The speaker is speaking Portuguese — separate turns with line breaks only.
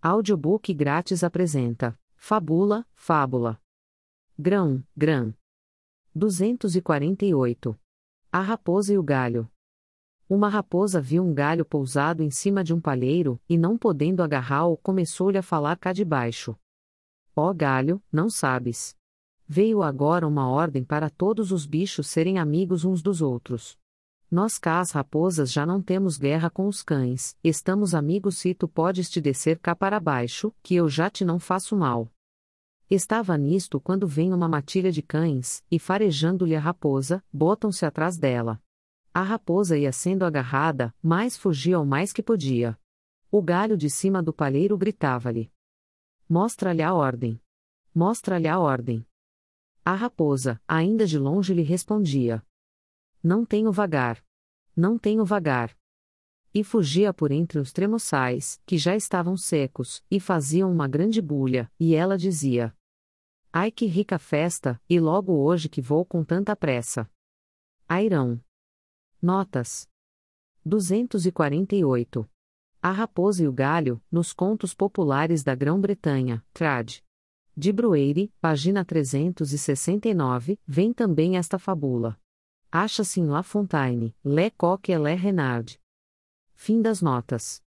Audiobook grátis apresenta Fábula, Grão, Grã. 248. A raposa e o galho. Uma raposa viu um galho pousado em cima de um palheiro, e não podendo agarrá-lo, começou-lhe a falar cá de baixo. Ó galho, não sabes? Veio agora uma ordem para todos os bichos serem amigos uns dos outros. Nós cá as raposas já não temos guerra com os cães, estamos amigos se tu podes te descer cá para baixo, que eu já te não faço mal. Estava nisto quando vem uma matilha de cães, e farejando-lhe a raposa, botam-se atrás dela. A raposa ia sendo agarrada, mas fugia o mais que podia. O galho de cima do palheiro gritava-lhe: Mostra-lhe a ordem! Mostra-lhe a ordem! A raposa, ainda de longe, lhe respondia: Não tenho vagar. Não tenho vagar. E fugia por entre os tremoçais, que já estavam secos, e faziam uma grande bulha, e ela dizia: Ai que rica festa, e logo hoje que vou com tanta pressa. Airão. Notas. 248. A Raposa e o Galho, nos Contos Populares da Grã-Bretanha, trad. De Brueire, página 369, vem também esta fábula. Acha-se em La Fontaine, Le Coq et Le Renard. Fim das notas.